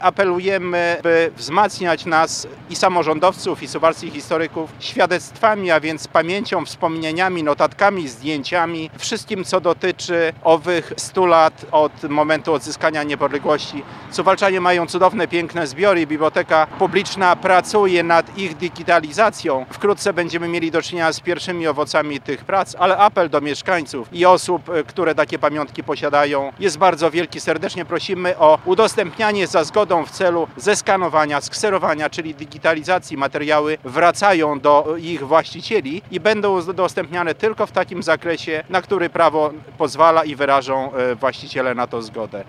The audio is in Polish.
Apelujemy, by wzmacniać nas i samorządowców, i suwalskich historyków świadectwami, a więc pamięcią, wspomnieniami, notatkami, zdjęciami, wszystkim, co dotyczy owych 100 lat od momentu odzyskania niepodległości. Suwalczanie mają cudowne, piękne zbiory. Biblioteka publiczna pracuje nad ich digitalizacją. Wkrótce będziemy mieli do czynienia z pierwszymi owocami tych prac, ale apel do mieszkańców i osób, które takie pamiątki posiadają, jest bardzo wielki. Serdecznie prosimy o udostępnianie za zgodą w celu zeskanowania, skserowania, czyli digitalizacji. Materiały wracają do ich właścicieli i będą udostępniane tylko w takim zakresie, na który prawo pozwala i wyrażą właściciele na to zgodę.